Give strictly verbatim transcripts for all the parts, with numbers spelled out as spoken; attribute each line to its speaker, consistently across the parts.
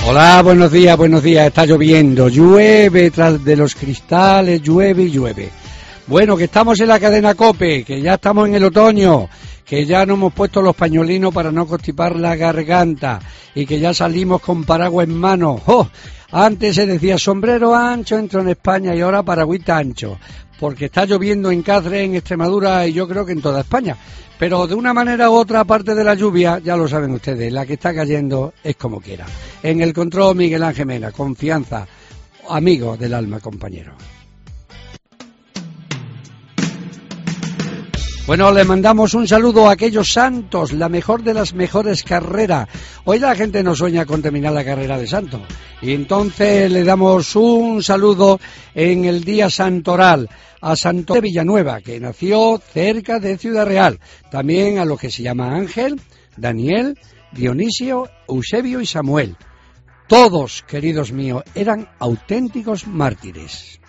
Speaker 1: Hola, buenos días, buenos días. Está lloviendo, llueve tras de los cristales, llueve y llueve. Bueno, que estamos en la cadena COPE, que ya estamos en el otoño, que ya nos hemos puesto los pañuelinos para no constipar la garganta y que ya salimos con paraguas en mano. ¡Oh! Antes se decía sombrero ancho, entro en España, y ahora paragüita ancho, porque está lloviendo en Cáceres, en Extremadura y yo creo que en toda España. Pero de una manera u otra, aparte de la lluvia, ya lo saben ustedes, la que está cayendo es como quiera. En el control, Miguel Ángel Mena, confianza, amigo del alma, compañero. Bueno, le mandamos un saludo a aquellos santos, la mejor de las mejores carreras. Hoy la gente no sueña con terminar la carrera de santo. Y entonces le damos un saludo en el día santoral a Santo de Villanueva, que nació cerca de Ciudad Real. También a los que se llama Ángel, Daniel, Dionisio, Eusebio y Samuel. Todos, queridos míos, eran auténticos mártires.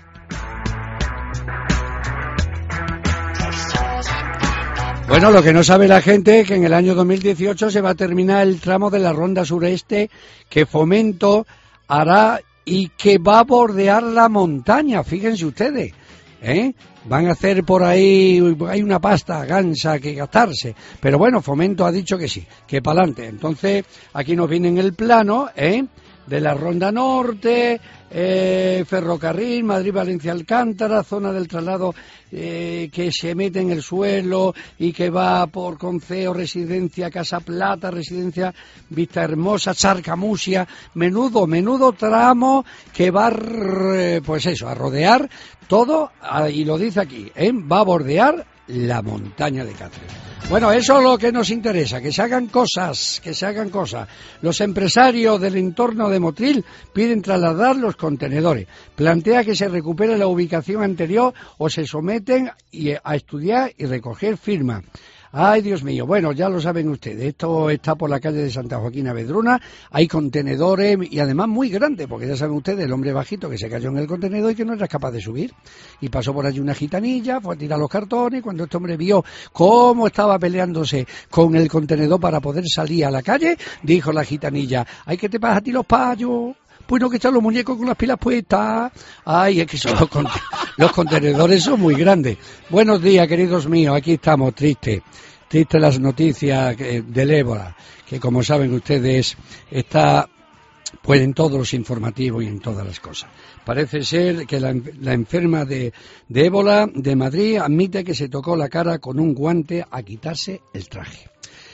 Speaker 1: Bueno, lo que no sabe la gente es que en el año dos mil dieciocho se va a terminar el tramo de la Ronda Sureste que Fomento hará y que va a bordear la montaña, fíjense ustedes, ¿eh? Van a hacer por ahí, hay una pasta gansa que gastarse, pero bueno, Fomento ha dicho que sí, que para adelante. Entonces, aquí nos viene en el plano, ¿eh?, de la Ronda Norte, eh, ferrocarril, Madrid-Valencia-Alcántara, zona del traslado eh, que se mete en el suelo y que va por Conceo, Residencia Casa Plata, Residencia Vista Hermosa, Charcamusia, menudo, menudo tramo que va, pues eso, a rodear todo, y lo dice aquí, ¿eh?, va a bordear la montaña de Cáceres. Bueno, eso es lo que nos interesa, que se hagan cosas, que se hagan cosas. Los empresarios del entorno de Motril piden trasladar los contenedores. Plantea que se recupere la ubicación anterior o se someten a estudiar y recoger firmas. Ay, Dios mío, bueno, ya lo saben ustedes, esto está por la calle de Santa Joaquina Vedruna, hay contenedores y además muy grandes, porque ya saben ustedes, el hombre bajito que se cayó en el contenedor y que no era capaz de subir, y pasó por allí una gitanilla, fue a tirar los cartones, cuando este hombre vio cómo estaba peleándose con el contenedor para poder salir a la calle, dijo la gitanilla, ay, ¿qué te pasa a ti los payos? Pues no, que están los muñecos con las pilas puestas. Ay, es que son los, cont- los contenedores son muy grandes. Buenos días, queridos míos, aquí estamos, triste. Triste las noticias del ébola, que como saben ustedes está pues en todos los informativos y en todas las cosas. Parece ser que la, la enferma de, de ébola de Madrid admite que se tocó la cara con un guante a quitarse el traje.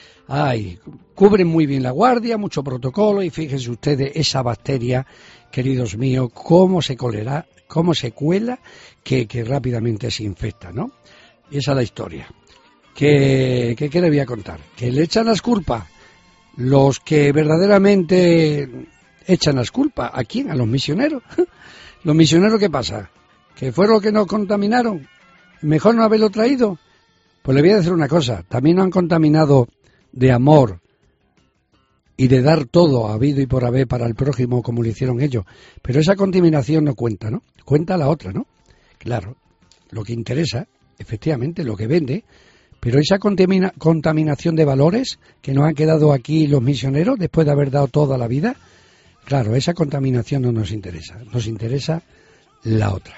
Speaker 1: Ay, cubren muy bien la guardia, mucho protocolo, y fíjense ustedes esa bacteria, queridos míos, cómo se colera, cómo se cuela, que, que rápidamente se infecta, ¿no? Y esa es la historia. ¿Qué, qué, qué le voy a contar? Que le echan las culpas los que verdaderamente echan las culpas. ¿A quién? A los misioneros. ¿Los misioneros qué pasa? ¿Que fueron los que nos contaminaron? ¿Mejor no haberlo traído? Pues le voy a decir una cosa, también nos han contaminado de amor y de dar todo habido y por haber para el prójimo como lo hicieron ellos, pero esa contaminación no cuenta, ¿no? Cuenta la otra, ¿no? Claro, lo que interesa, efectivamente, lo que vende, pero esa contamina- contaminación de valores que nos han quedado aquí los misioneros después de haber dado toda la vida, claro, esa contaminación no nos interesa, nos interesa la otra.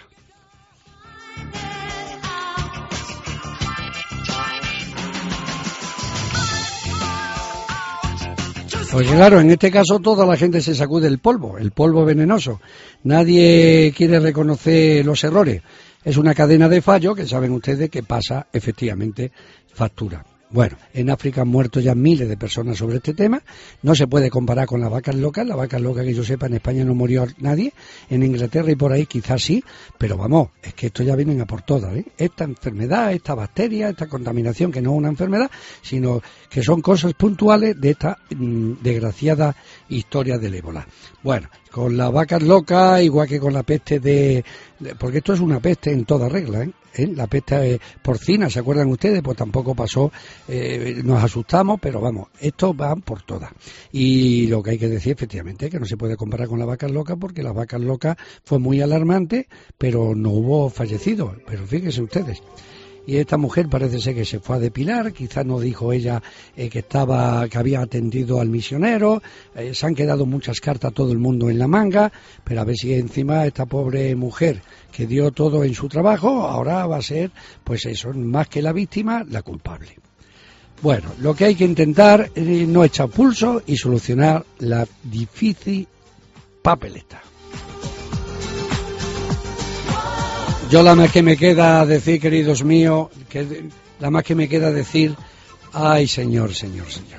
Speaker 1: Pues claro, en este caso toda la gente se sacude el polvo, el polvo venenoso. Nadie quiere reconocer los errores. Es una cadena de fallo que saben ustedes que pasa efectivamente factura. Bueno, en África han muerto ya miles de personas sobre este tema. No se puede comparar con las vacas locas. La vaca loca, que yo sepa, en España no murió nadie. En Inglaterra y por ahí quizás sí. Pero vamos, es que esto ya vienen a por todas, ¿eh? Esta enfermedad, esta bacteria, esta contaminación, que no es una enfermedad, sino que son cosas puntuales de esta mmm, desgraciada historia del ébola. Bueno, con las vacas locas, igual que con la peste de... de porque esto es una peste en toda regla, ¿eh? ¿Eh? La peste eh, porcina, ¿se acuerdan ustedes? Pues tampoco pasó, eh, nos asustamos, pero vamos, esto va por todas. Y lo que hay que decir, efectivamente, es que no se puede comparar con las vacas locas, porque las vacas locas fue muy alarmante, pero no hubo fallecidos, pero fíjense ustedes. y esta mujer parece ser que se fue a depilar, quizás no dijo ella eh, que estaba, que había atendido al misionero, eh, se han quedado muchas cartas a todo el mundo en la manga, pero a ver si encima esta pobre mujer que dio todo en su trabajo, ahora va a ser, pues eso, más que la víctima, la culpable. Bueno, lo que hay que intentar es no echar pulso y solucionar la difícil papeleta. Yo la más que me queda decir, queridos míos, que la más que me queda decir, ay señor, señor, señor.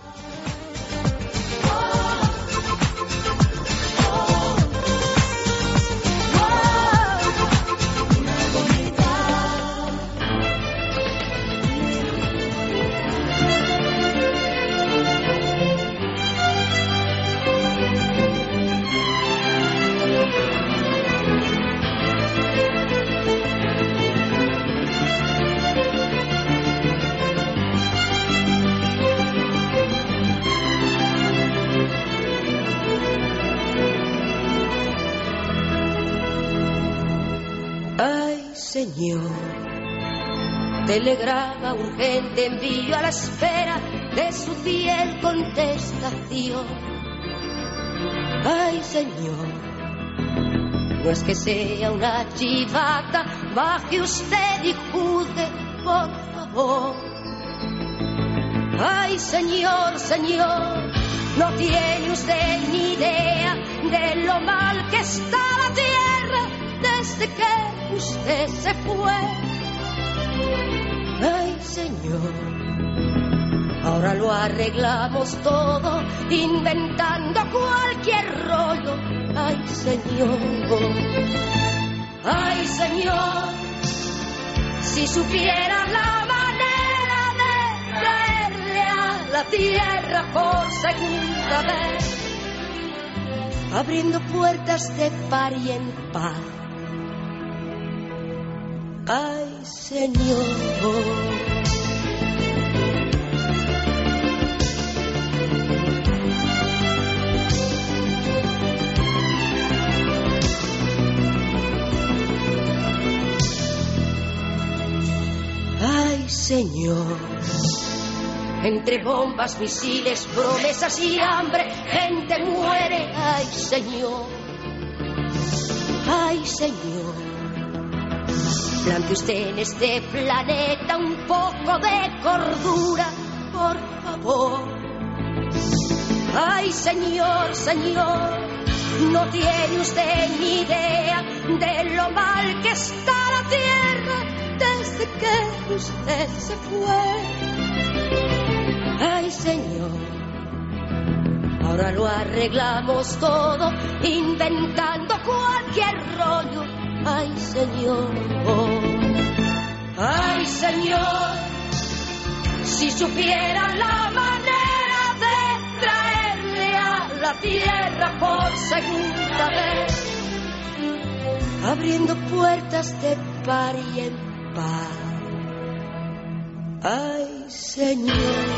Speaker 2: Señor, telegrama urgente envío a la espera de su fiel contestación. Ay, Señor, no es que sea una chivata, baje usted y juzgue, por favor. Ay, Señor, Señor, no tiene usted ni idea de lo mal que está la tierra desde que usted se fue. Ay, Señor, ahora lo arreglamos todo, inventando cualquier rollo. Ay, Señor, ay, Señor, si supiera la manera de traerle a la tierra por segunda vez, abriendo puertas de par y en par. Ay, Señor, ay, Señor, entre bombas, misiles, promesas y hambre, gente muere. Ay, Señor, ay, Señor, plante usted en este planeta un poco de cordura, por favor. Ay, Señor, Señor, no tiene usted ni idea de lo mal que está la tierra desde que usted se fue. Ay, Señor, ahora lo arreglamos todo, inventando cualquier rollo. Ay, Señor, ay, Señor, si supiera la manera de traerle a la tierra por segunda vez, abriendo puertas de par y en par. Ay, Señor.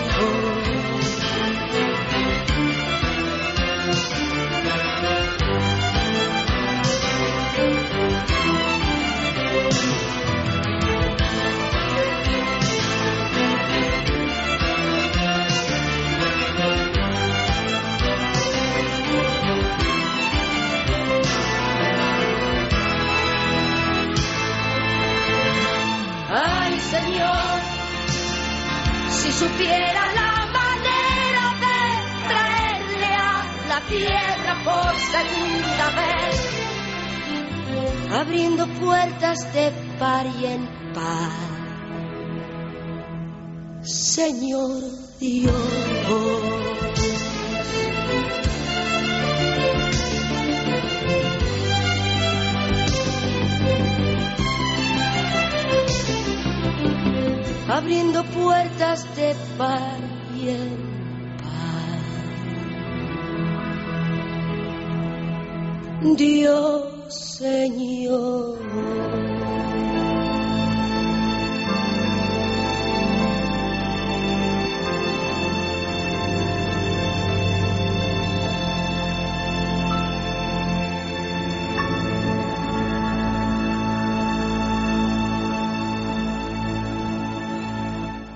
Speaker 2: Ay, Señor, si supiera la manera de traerle a la tierra por segunda vez, abriendo puertas de par y en par. Señor Dios. Abriendo puertas de par y en par. Dios, Señor.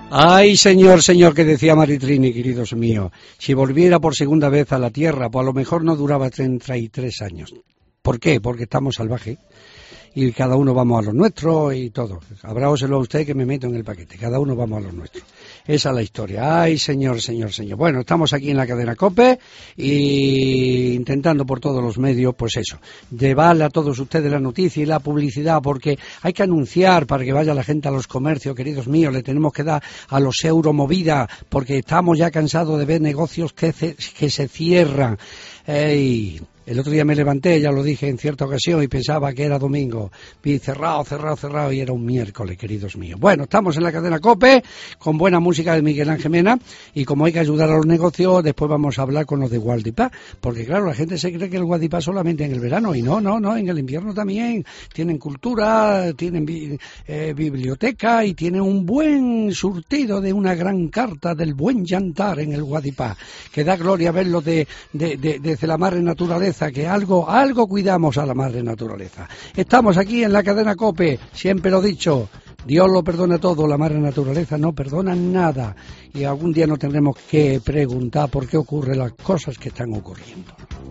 Speaker 1: Ay, señor, señor, que decía Maritrini, queridos míos, si volviera por segunda vez a la Tierra, pues a lo mejor no duraba treinta y tres años. ¿Por qué? Porque estamos salvajes y cada uno vamos a lo nuestro y todo. Abráoselo a usted que me meto en el paquete, cada uno vamos a lo nuestro. Esa es la historia. Ay, señor, señor, señor. Bueno, estamos aquí en la cadena COPE y intentando por todos los medios, pues eso, llevarle a todos ustedes la noticia y la publicidad, porque hay que anunciar para que vaya la gente a los comercios, queridos míos, le tenemos que dar a los euros movida, porque estamos ya cansados de ver negocios que, se, que se cierran. Ey... El otro día me levanté, ya lo dije en cierta ocasión, y pensaba que era domingo. Vi cerrado, cerrado, cerrado, y era un miércoles, queridos míos. Bueno, estamos en la cadena COPE, con buena música de Miguel Ángel Mena, y como hay que ayudar a los negocios, después vamos a hablar con los de Guadipá, porque claro, la gente se cree que el Guadipá solamente en el verano, y no, no, no, en el invierno también. Tienen cultura, tienen bi eh, biblioteca, y tienen un buen surtido de una gran carta del buen llantar en el Guadipá, que da gloria verlo de, de, de, desde la madre naturaleza, que algo, algo cuidamos a la madre naturaleza. Estamos aquí en la cadena COPE, siempre lo he dicho, Dios lo perdona todo, la madre naturaleza no perdona nada, y algún día nos tendremos que preguntar por qué ocurren las cosas que están ocurriendo.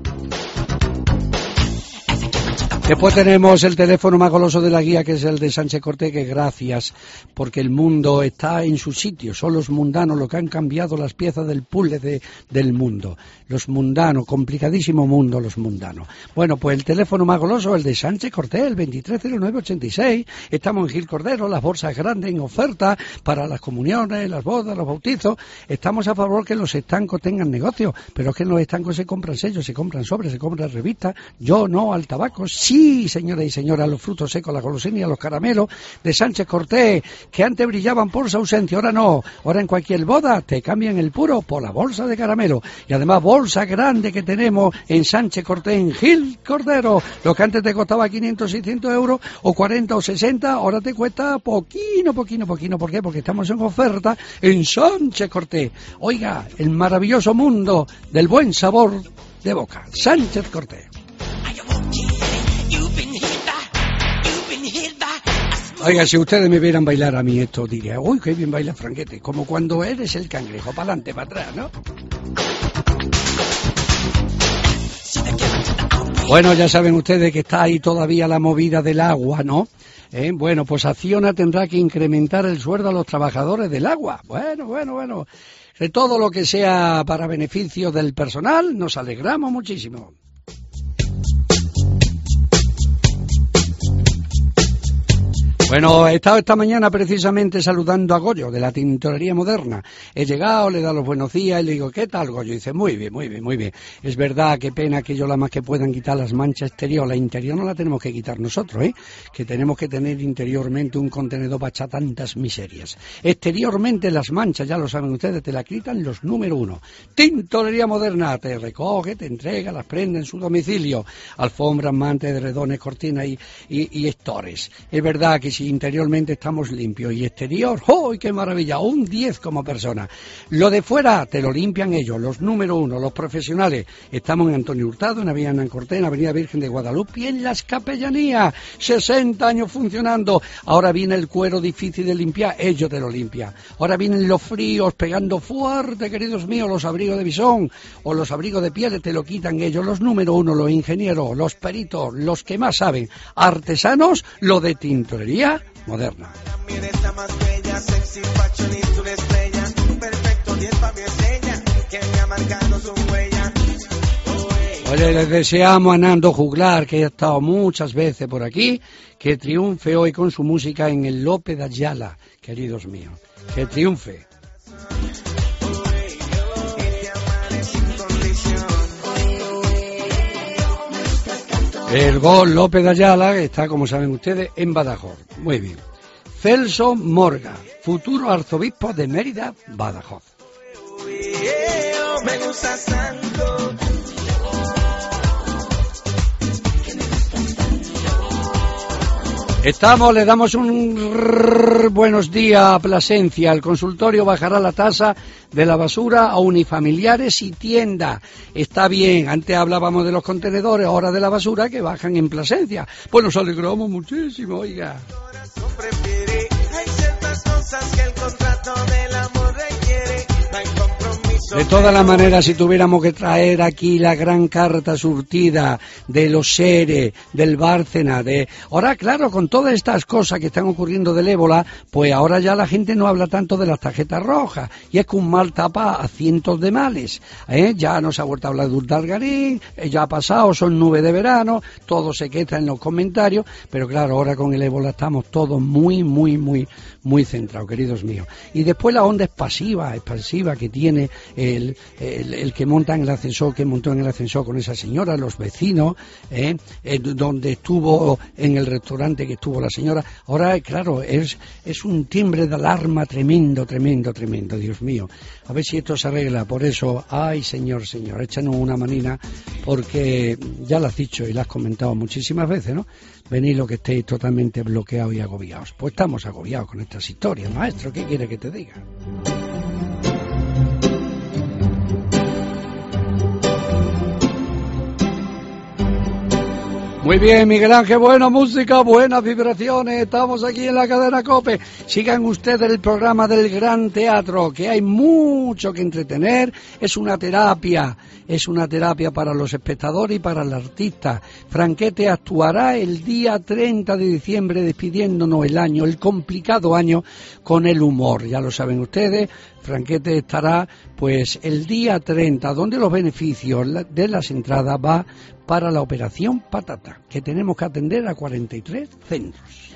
Speaker 1: Después tenemos el teléfono más goloso de la guía, que es el de Sánchez Cortés, que gracias, porque el mundo está en su sitio, son los mundanos los que han cambiado las piezas del puzzle de, del mundo, los mundanos, complicadísimo mundo los mundanos. Bueno, pues el teléfono más goloso, el de Sánchez Cortés, el veintitrés cero nueve ochenta y seis, estamos en Gil Cordero, las bolsas grandes en oferta para las comuniones, las bodas, los bautizos, estamos a favor que los estancos tengan negocio, pero es que en los estancos se compran sellos, se compran sobres, se compran revistas, yo no al tabaco, sí. Sí, señoras y señores, los frutos secos, las golosinas, los caramelos de Sánchez Cortés, que antes brillaban por su ausencia, ahora no, ahora en cualquier boda te cambian el puro por la bolsa de caramelo, y además bolsa grande que tenemos en Sánchez Cortés, en Gil Cordero, lo que antes te costaba quinientos, seiscientos euros, o cuarenta o sesenta, ahora te cuesta poquino, poquino, poquino, ¿por qué? Porque estamos en oferta en Sánchez Cortés. Oiga, el maravilloso mundo del buen sabor de boca, Sánchez Cortés. Oiga, si ustedes me vieran bailar a mí esto, diría, uy, qué bien baila Franquete, como cuando eres el cangrejo, para adelante, para atrás, ¿no? Bueno, ya saben ustedes que está ahí todavía la movida del agua, ¿no? ¿Eh? Bueno, pues Acciona tendrá que incrementar el sueldo a los trabajadores del agua. Bueno, bueno, bueno. De todo lo que sea para beneficio del personal, nos alegramos muchísimo. Bueno, he estado esta mañana precisamente saludando a Goyo, de la Tintorería Moderna. He llegado, le he dado los buenos días y le digo, ¿qué tal, Goyo? Y dice, muy bien, muy bien, muy bien. Es verdad, qué pena que ellos la más que puedan quitar las manchas exteriores. La interior no la tenemos que quitar nosotros, ¿eh? Que tenemos que tener interiormente un contenedor para echar tantas miserias. Exteriormente las manchas, ya lo saben ustedes, te la quitan los número uno. Tintorería Moderna, te recoge, te entrega, las prende en su domicilio. Alfombras, mantas, edredones, cortinas y, y, y estores. Es verdad que si interiormente estamos limpios y exterior, ¡oh, qué maravilla! Un diez como persona. Lo de fuera te lo limpian ellos, los número uno, los profesionales. Estamos en Antonio Hurtado, en Avenida Hernán Cortés, en Avenida Virgen de Guadalupe y en Las Capellanías. sesenta años funcionando. Ahora viene el cuero difícil de limpiar, ellos te lo limpian. Ahora vienen los fríos pegando fuerte, queridos míos, los abrigos de bisón o los abrigos de piel, te lo quitan ellos, los número uno, los ingenieros, los peritos, los que más saben. Artesanos, lo de Tintorería Moderna. Oye, les deseamos a Nando Juglar, que ha estado muchas veces por aquí, que triunfe hoy con su música en el López de Ayala, queridos míos, que triunfe. El gol López de Ayala, que está, como saben ustedes, en Badajoz. Muy bien. Celso Morga, futuro arzobispo de Mérida, Badajoz. Estamos, le damos un buenos días a Plasencia. El consultorio bajará la tasa de la basura a unifamiliares y tiendas. Está bien, antes hablábamos de los contenedores, ahora de la basura que bajan en Plasencia. Pues nos alegramos muchísimo, oiga.
Speaker 3: cosas que el contrato del amor requiere. No hay compromiso.
Speaker 1: De todas las maneras, si tuviéramos que traer aquí la gran carta surtida de los seres, del Bárcena, de... Ahora, claro, con todas estas cosas que están ocurriendo del ébola, pues ahora ya la gente no habla tanto de las tarjetas rojas, y es que un mal tapa a cientos de males, ¿eh? Ya no se ha vuelto a hablar de Urdangarín, eh, ya ha pasado, son nubes de verano, todo se queda en los comentarios, pero claro, ahora con el ébola estamos todos muy, muy, muy, muy centrados, queridos míos. Y después la onda expansiva, expansiva que tiene el, el, el que monta en el ascensor, que montó en el ascensor con esa señora, los vecinos, ¿eh? Eh, donde estuvo, en el restaurante que estuvo la señora. Ahora, claro, es, es un timbre de alarma tremendo, tremendo, tremendo, Dios mío. A ver si esto se arregla. Por eso, ay, señor, señor, échanos una manina, porque ya lo has dicho y lo has comentado muchísimas veces, ¿no? Venid lo que estéis totalmente bloqueados y agobiados. Pues estamos agobiados con estas historias, maestro, ¿qué quiere que te diga? Muy bien, Miguel Ángel, buena música, buenas vibraciones, estamos aquí en la cadena COPE. Sigan ustedes el programa del Gran Teatro, que hay mucho que entretener, es una terapia, es una terapia para los espectadores y para el artista. Franquete actuará el día treinta de diciembre despidiéndonos el año, el complicado año, con el humor, ya lo saben ustedes. Franquete estará pues el día treinta, donde los beneficios de las entradas va para la operación Patata, que tenemos que atender a cuarenta y tres centros.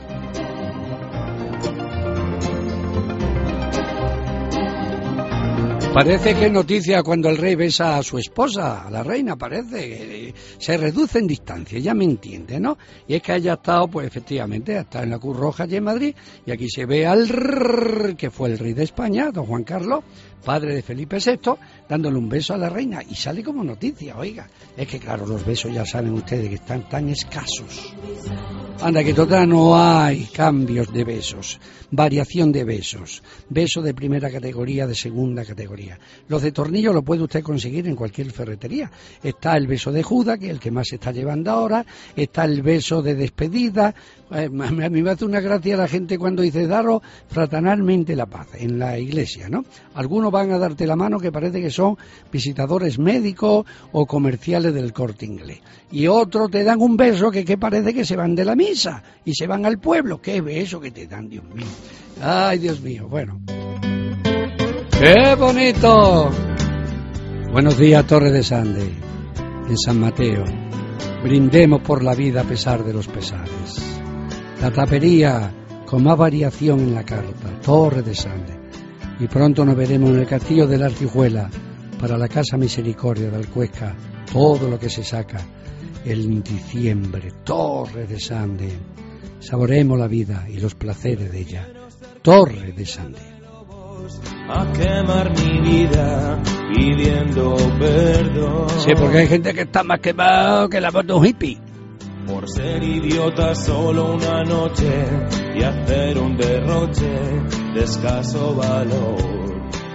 Speaker 1: Parece que es noticia cuando el rey besa a su esposa, a la reina, parece, se reduce en distancia, ya me entiende, ¿no? Y es que haya estado, pues efectivamente, ha estado en la Cruz Roja allí en Madrid, y aquí se ve al rrr, que fue el rey de España, don Juan Carlos, padre de Felipe sexto, dándole un beso a la reina, y sale como noticia, oiga. Es que claro, los besos ya saben ustedes que están tan escasos. Anda, que total no hay cambios de besos, variación de besos, beso de primera categoría, de segunda categoría. Los de tornillo lo puede usted conseguir en cualquier ferretería. Está el beso de Judas, que es el que más se está llevando ahora, está el beso de despedida. Eh, a mí me hace una gracia la gente cuando dice daros fraternalmente la paz en la iglesia, ¿no? Algunos van a darte la mano que parece que son visitadores médicos o comerciales del Corte Inglés, y otros te dan un beso que, que parece que se van de la misa y se van al pueblo. ¡Qué beso que te dan, Dios mío! ¡Ay, Dios mío! Bueno, ¡qué bonito! Buenos días, Torre de Sande, en San Mateo. Brindemos por la vida a pesar de los pesares. La tapería con más variación en la carta, Torre de Sande. Y pronto nos veremos en el castillo de la Artijuela, para la Casa Misericordia de Alcuesca, todo lo que se saca en diciembre, Torre de Sande. Saboreemos la vida y los placeres de ella, Torre de Sande.
Speaker 4: A quemar mi vida pidiendo perdón.
Speaker 1: Sí, porque hay gente que está más quemado que la voz de un hippie.
Speaker 4: Por ser idiota solo una noche y hacer un derroche de escaso valor.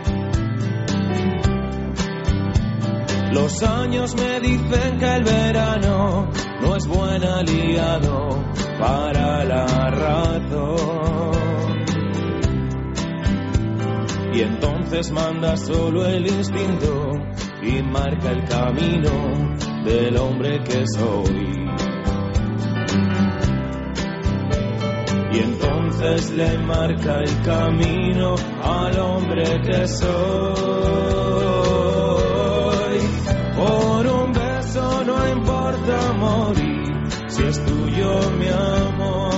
Speaker 4: Los años me dicen que el verano no es buen aliado para la razón. Y entonces manda solo el instinto y marca el camino del hombre que soy. Y entonces le marca el camino al hombre que soy. Por un beso no importa morir, si es tuyo mi amor.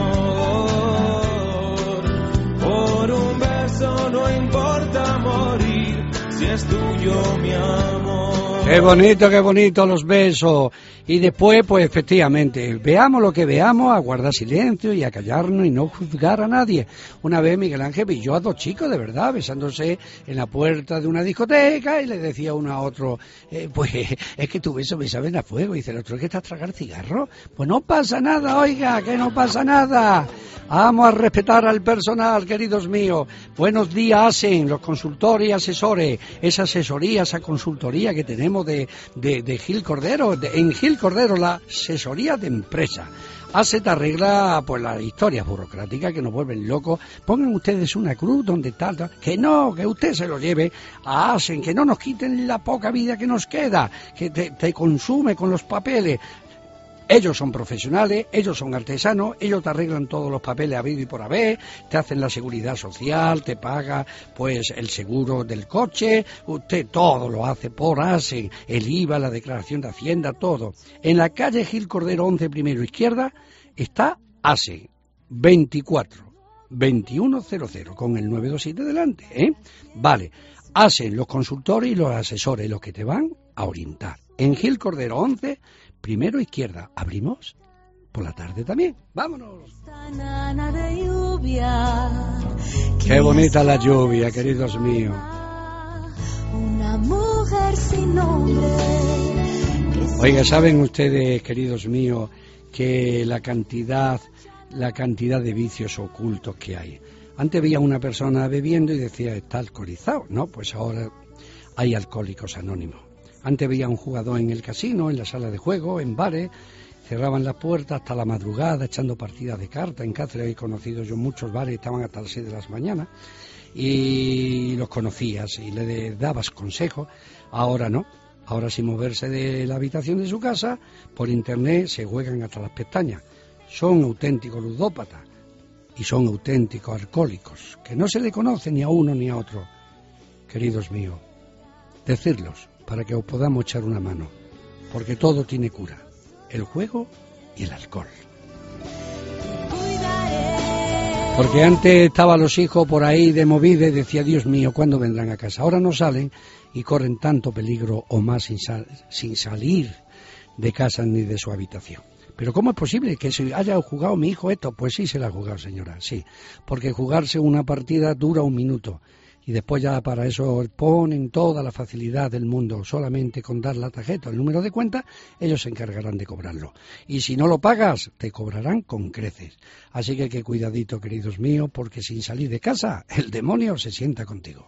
Speaker 4: Por un beso no importa morir, si es tuyo mi amor.
Speaker 1: Qué bonito, qué bonito los besos. Y después, pues efectivamente, veamos lo que veamos, a guardar silencio y a callarnos y no juzgar a nadie. Una vez Miguel Ángel pilló a dos chicos, de verdad, besándose en la puerta de una discoteca, y le decía uno a otro, eh, pues es que tu beso me saben a fuego. Y dice el otro, ¿es que estás a tragar cigarro? Pues no pasa nada, oiga, que no pasa nada. Vamos a respetar al personal, queridos míos. Buenos días, hacen los consultores y asesores, esa asesoría, esa consultoría que tenemos de, de, de Gil Cordero, de, en Gil Cordero, la asesoría de empresa. ASE te arregla pues las historias burocráticas que nos vuelven locos. Pongan ustedes una cruz donde tal, tal, que no, que usted se lo lleve a ASE, que no nos quiten la poca vida que nos queda, que te, te consume con los papeles. Ellos son profesionales, ellos son artesanos, ellos te arreglan todos los papeles habido y por haber, te hacen la seguridad social, te paga pues el seguro del coche, usted todo lo hace por ASE, el I V A, la declaración de Hacienda, todo. En la calle Gil Cordero once, primero izquierda, está ASE veinticuatro veintiuno cero cero con el nueve dos siete delante, ¿eh? Vale, ASE, los consultores y los asesores, los que te van a orientar. En Gil Cordero once, primero izquierda, abrimos por la tarde también. ¡Vámonos! Qué bonita la lluvia, queridos míos.
Speaker 2: Una mujer sin nombre.
Speaker 1: Oiga, ¿saben ustedes, queridos míos, que la cantidad, la cantidad de vicios ocultos que hay? Antes veía una persona bebiendo y decía, está alcoholizado. No, pues ahora hay alcohólicos anónimos. Antes veía un jugador en el casino, en la sala de juego, en bares, cerraban las puertas hasta la madrugada echando partidas de cartas. En Cáceres he conocido yo muchos bares, estaban hasta las seis de la mañana y los conocías y le dabas consejos. Ahora no, ahora sin moverse de la habitación de su casa, por internet se juegan hasta las pestañas. Son auténticos ludópatas y son auténticos alcohólicos, que no se le conoce ni a uno ni a otro. Queridos míos, decirlos para que os podamos echar una mano, porque todo tiene cura, el juego y el alcohol. Porque antes estaban los hijos por ahí de movida y decía, Dios mío, ¿cuándo vendrán a casa? Ahora no salen y corren tanto peligro o más sin, sal, sin salir de casa ni de su habitación. Pero ¿cómo es posible que se haya jugado mi hijo esto? Pues sí se la ha jugado, señora, sí, porque jugarse una partida dura un minuto. Y después ya para eso ponen toda la facilidad del mundo, solamente con dar la tarjeta, el número de cuenta, ellos se encargarán de cobrarlo. Y si no lo pagas, te cobrarán con creces. Así que que cuidadito, queridos míos, porque sin salir de casa, el demonio se sienta contigo.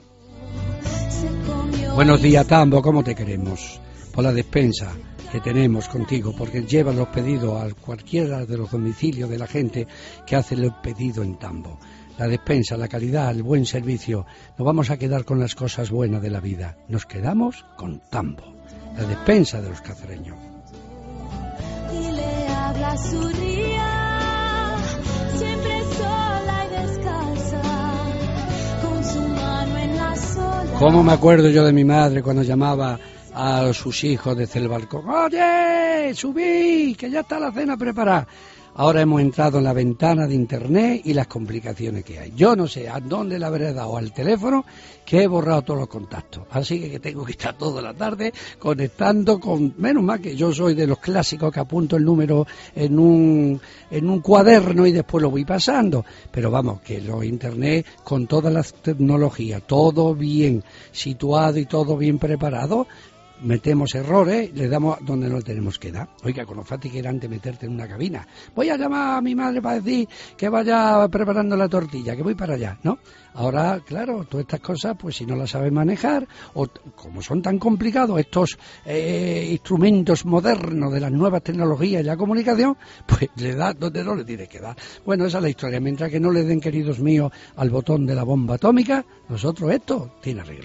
Speaker 1: Buenos días, Tambo, ¿cómo te queremos? Por la despensa que tenemos contigo, porque llevan los pedidos a cualquiera de los domicilios de la gente que hace el pedido en Tambo. La despensa, la calidad, el buen servicio. Nos vamos a quedar con las cosas buenas de la vida. Nos quedamos con Tambo, la despensa de los cacereños.
Speaker 2: Y le habla su día, siempre sola y descalza, con su mano en la sola.
Speaker 1: ¿Cómo me acuerdo yo de mi madre cuando llamaba a sus hijos desde el balcón? ¡Oye, subí, que ya está la cena preparada! Ahora hemos entrado en la ventana de internet y las complicaciones que hay. Yo no sé a dónde le habré dado al teléfono que he borrado todos los contactos. Así que tengo que estar toda la tarde conectando con... Menos mal que yo soy de los clásicos que apunto el número en un, en un cuaderno y después lo voy pasando. Pero vamos, que los internet con todas las tecnologías, todo bien situado y todo bien preparado, metemos errores, le damos donde no le tenemos que dar. Oiga, con lo fácil que era antes meterte en una cabina. Voy a llamar a mi madre para decir que vaya preparando la tortilla, que voy para allá, ¿no? Ahora, claro, todas estas cosas, pues si no las sabes manejar, o como son tan complicados estos eh, instrumentos modernos de las nuevas tecnologías y la comunicación, pues le da donde no le tiene que dar. Bueno, esa es la historia. Mientras que no le den, queridos míos, al botón de la bomba atómica, nosotros esto tiene arreglo.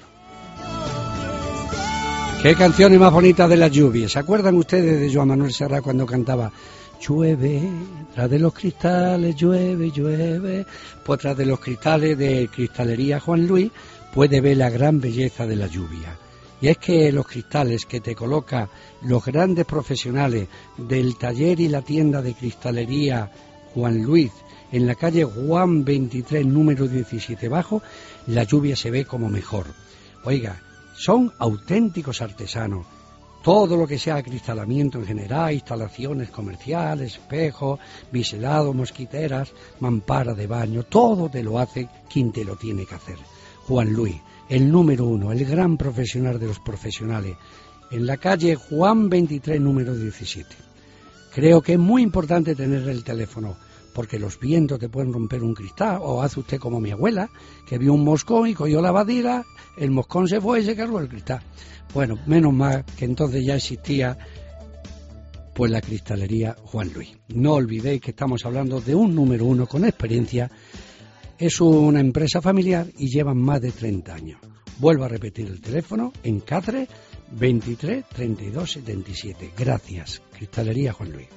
Speaker 1: Qué canciones más bonitas de la lluvia. ¿Se acuerdan ustedes de Joan Manuel Serrat cuando cantaba llueve, tras de los cristales, llueve, llueve? Pues tras de los cristales de Cristalería Juan Luis puede ver la gran belleza de la lluvia. Y es que los cristales que te colocan los grandes profesionales del taller y la tienda de Cristalería Juan Luis en la calle Juan veintitrés, número diecisiete bajo, la lluvia se ve como mejor. Oiga, son auténticos artesanos. Todo lo que sea acristalamiento en general, instalaciones comerciales, espejos, biselados, mosquiteras, mampara de baño, todo te lo hace quien te lo tiene que hacer. Juan Luis, el número uno, el gran profesional de los profesionales, en la calle Juan veintitrés, número diecisiete. Creo que es muy importante tener el teléfono, porque los vientos te pueden romper un cristal, o hace usted como mi abuela, que vio un moscón y cogió la badira, el moscón se fue y se cargó el cristal. Bueno, menos mal que entonces ya existía Pues la Cristalería Juan Luis. No olvidéis que estamos hablando de un número uno con experiencia. Es una empresa familiar y llevan más de treinta años. Vuelvo a repetir el teléfono en Cáceres, veintitrés treinta y dos setenta y siete. Gracias, Cristalería Juan Luis.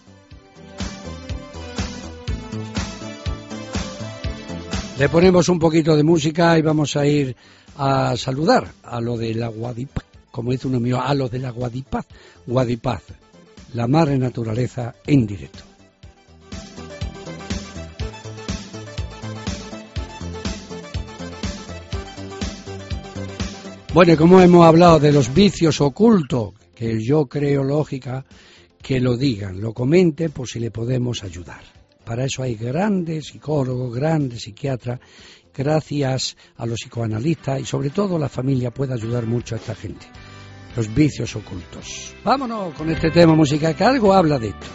Speaker 1: Le ponemos un poquito de música y vamos a ir a saludar a lo de la Guadipaz, como dice uno mío, a lo de la Guadipaz. Guadipaz, la madre naturaleza en directo. Bueno, y como hemos hablado de los vicios ocultos, que yo creo lógica que lo digan, lo comenten por si le podemos ayudar. Para eso hay grandes psicólogos, grandes psiquiatras, gracias a los psicoanalistas y sobre todo la familia puede ayudar mucho a esta gente. Los vicios ocultos. Vámonos con este tema musical que algo habla de esto.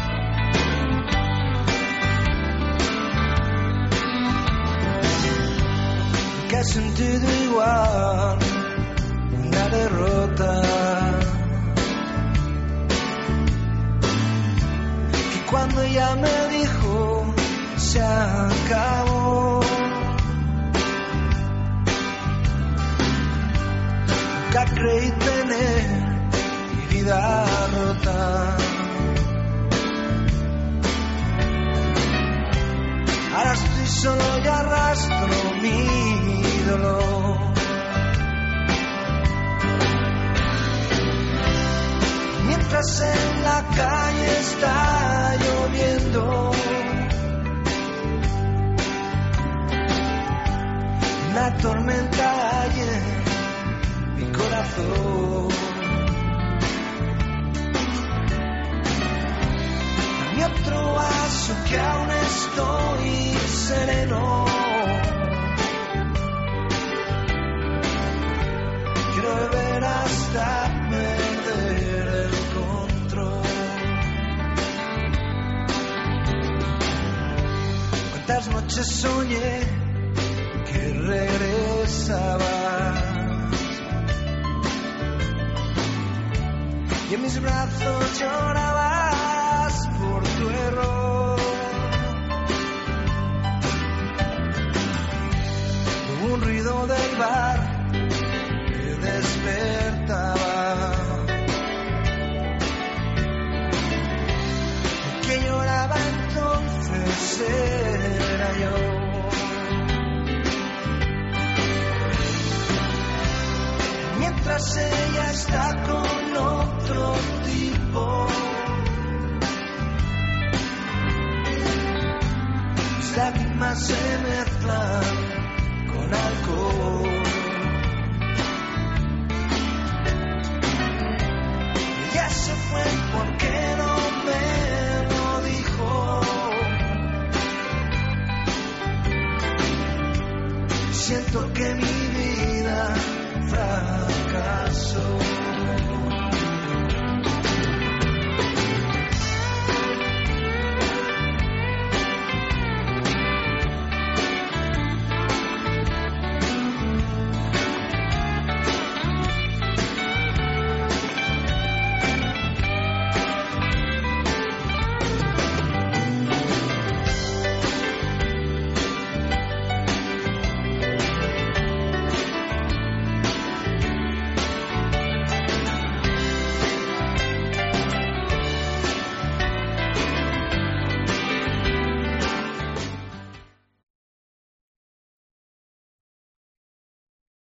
Speaker 3: ¿Qué sentido igual la derrota? Que cuando ella me dijo se acabó, nunca creí tener mi vida rota. Ahora estoy solo y arrastro mi dolor. Mientras en la calle está lloviendo, una tormenta llena mi corazón. Dame otro vaso que aún estoy sereno. Quiero beber hasta perder el control. Cuántas noches soñé que regresabas y en mis brazos llorabas por tu error. Hubo un ruido del bar que despertaba, y que lloraba entonces era yo. Mientras ella está con otro tipo, mis lágrimas se mezclan con alcohol. Ella se fue porque no me lo dijo. Siento que mi vida fracasó.